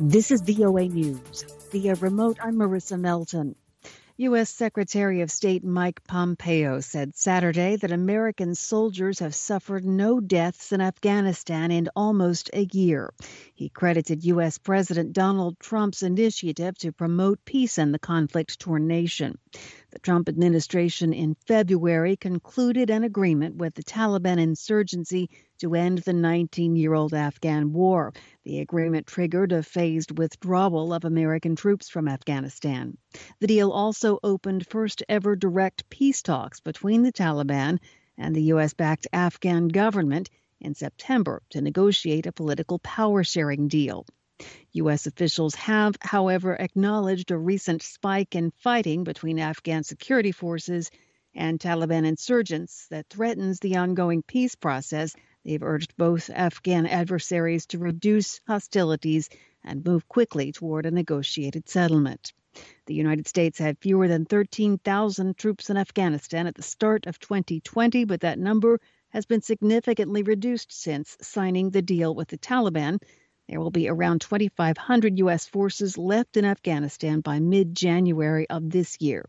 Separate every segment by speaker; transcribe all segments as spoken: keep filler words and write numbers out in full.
Speaker 1: This is V O A News. Via remote, I'm Marissa Melton. U S. Secretary of State Mike Pompeo said Saturday that American soldiers have suffered no deaths in Afghanistan in almost a year. He credited U S. President Donald Trump's initiative to promote peace in the conflict-torn nation. The Trump administration in February concluded an agreement with the Taliban insurgency to end the nineteen-year-old Afghan war. The agreement triggered a phased withdrawal of American troops from Afghanistan. The deal also opened first-ever direct peace talks between the Taliban and the U S-backed Afghan government in September to negotiate a political power-sharing deal. U S officials have, however, acknowledged a recent spike in fighting between Afghan security forces and Taliban insurgents that threatens the ongoing peace process. They've urged both Afghan adversaries to reduce hostilities and move quickly toward a negotiated settlement. The United States had fewer than thirteen thousand troops in Afghanistan at the start of twenty twenty, but that number has been significantly reduced since signing the deal with the Taliban. There will be around twenty-five hundred U S forces left in Afghanistan by mid-January of this year.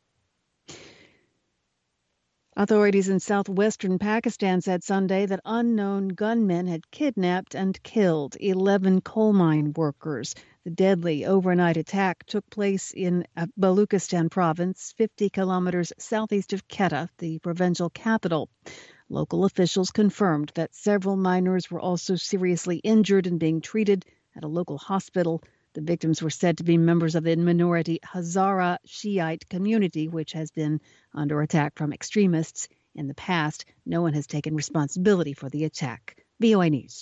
Speaker 1: Authorities in southwestern Pakistan said Sunday that unknown gunmen had kidnapped and killed eleven coal mine workers. The deadly overnight attack took place in Baluchistan province, fifty kilometers southeast of Quetta, the provincial capital. Local officials confirmed that several miners were also seriously injured and being treated at a local hospital. The victims were said to be members of the minority Hazara Shiite community, which has been under attack from extremists in the past. No one has taken responsibility for the attack. V O A News.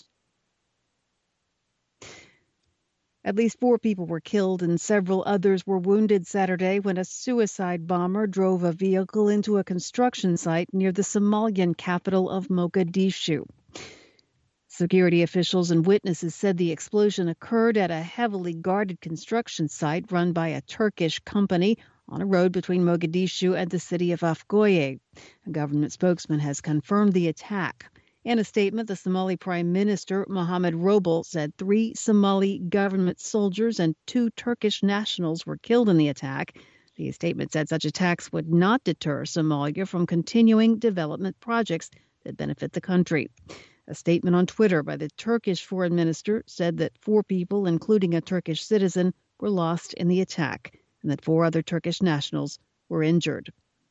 Speaker 1: At least four people were killed and several others were wounded Saturday when a suicide bomber drove a vehicle into a construction site near the Somalian capital of Mogadishu. Security officials and witnesses said the explosion occurred at a heavily guarded construction site run by a Turkish company on a road between Mogadishu and the city of Afgoye. A government spokesman has confirmed the attack. In a statement, the Somali Prime Minister Mohamed Roble said three Somali government soldiers and two Turkish nationals were killed in the attack. The statement said such attacks would not deter Somalia from continuing development projects that benefit the country. A statement on Twitter by the Turkish foreign minister said that four people, including a Turkish citizen, were lost in the attack and that four other Turkish nationals were injured.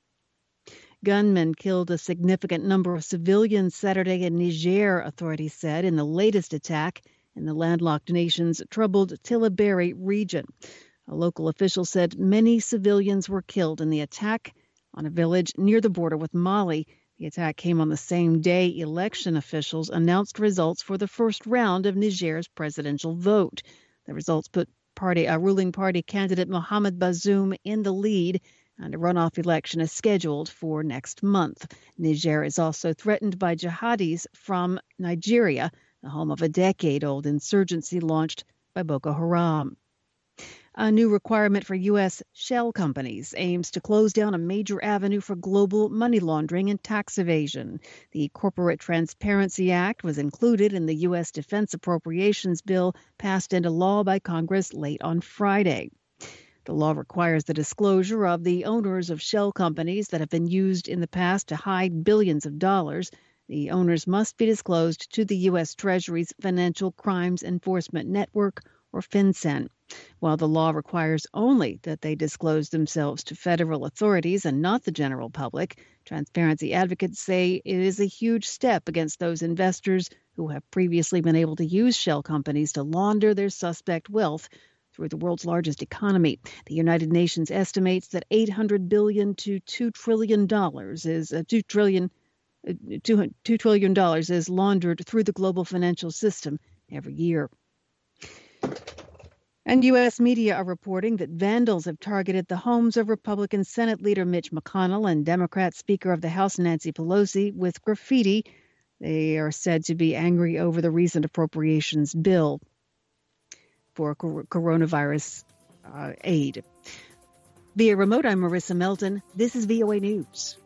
Speaker 1: Gunmen killed a significant number of civilians Saturday in Niger, authorities said, in the latest attack in the landlocked nation's troubled Tillaberi region. A local official said many civilians were killed in the attack on a village near the border with Mali. The attack came on the same day election officials announced results for the first round of Niger's presidential vote. The results put party, a ruling party candidate Mohamed Bazoum in the lead, and a runoff election is scheduled for next month. Niger is also threatened by jihadis from Nigeria, the home of a decade-old insurgency launched by Boko Haram. A new requirement for U S shell companies aims to close down a major avenue for global money laundering and tax evasion. The Corporate Transparency Act was included in the U S Defense Appropriations Bill passed into law by Congress late on Friday. The law requires the disclosure of the owners of shell companies that have been used in the past to hide billions of dollars. The owners must be disclosed to the U S Treasury's Financial Crimes Enforcement Network, or FinCEN. While the law requires only that they disclose themselves to federal authorities and not the general public, transparency advocates say it is a huge step against those investors who have previously been able to use shell companies to launder their suspect wealth through the world's largest economy. The United Nations estimates that eight hundred billion dollars to two trillion dollars is uh, two trillion dollars, two trillion dollars is laundered through the global financial system every year. And U S media are reporting that vandals have targeted the homes of Republican Senate Leader Mitch McConnell and Democrat Speaker of the House Nancy Pelosi with graffiti. They are said to be angry over the recent appropriations bill for coronavirus uh, aid. Via remote, I'm Marissa Melton. This is V O A News.